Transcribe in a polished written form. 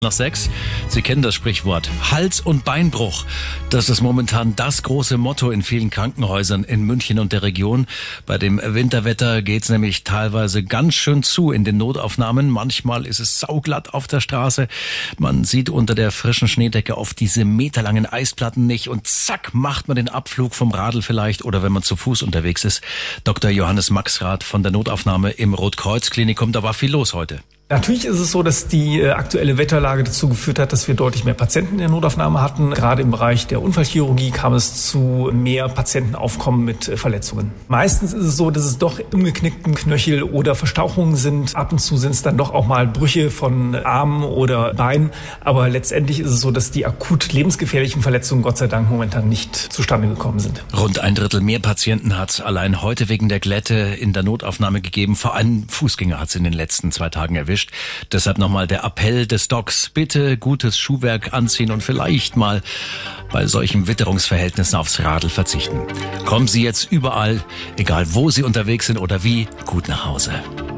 Nach 6. Sie kennen das Sprichwort Hals- und Beinbruch. Das ist momentan das große Motto in vielen Krankenhäusern in München und der Region. Bei dem Winterwetter geht's nämlich teilweise ganz schön zu in den Notaufnahmen. Manchmal ist es sauglatt auf der Straße. Man sieht unter der frischen Schneedecke oft diese meterlangen Eisplatten nicht und zack macht man den Abflug vom Radl vielleicht oder wenn man zu Fuß unterwegs ist. Dr. Johannes Maxrath von der Notaufnahme im Rotkreuz-Klinikum. Da war viel los heute. Natürlich ist es so, dass die aktuelle Wetterlage dazu geführt hat, dass wir deutlich mehr Patienten in der Notaufnahme hatten. Gerade im Bereich der Unfallchirurgie kam es zu mehr Patientenaufkommen mit Verletzungen. Meistens ist es so, dass es doch umgeknickten Knöchel oder Verstauchungen sind. Ab und zu sind es dann doch auch mal Brüche von Armen oder Beinen. Aber letztendlich ist es so, dass die akut lebensgefährlichen Verletzungen Gott sei Dank momentan nicht zustande gekommen sind. Rund ein Drittel mehr Patienten hat es allein heute wegen der Glätte in der Notaufnahme gegeben. Vor allem Fußgänger hat es in den letzten 2 Tagen erwischt. Deshalb nochmal der Appell des Docs. Bitte gutes Schuhwerk anziehen und vielleicht mal bei solchen Witterungsverhältnissen aufs Radl verzichten. Kommen Sie jetzt überall, egal wo Sie unterwegs sind oder wie, gut nach Hause.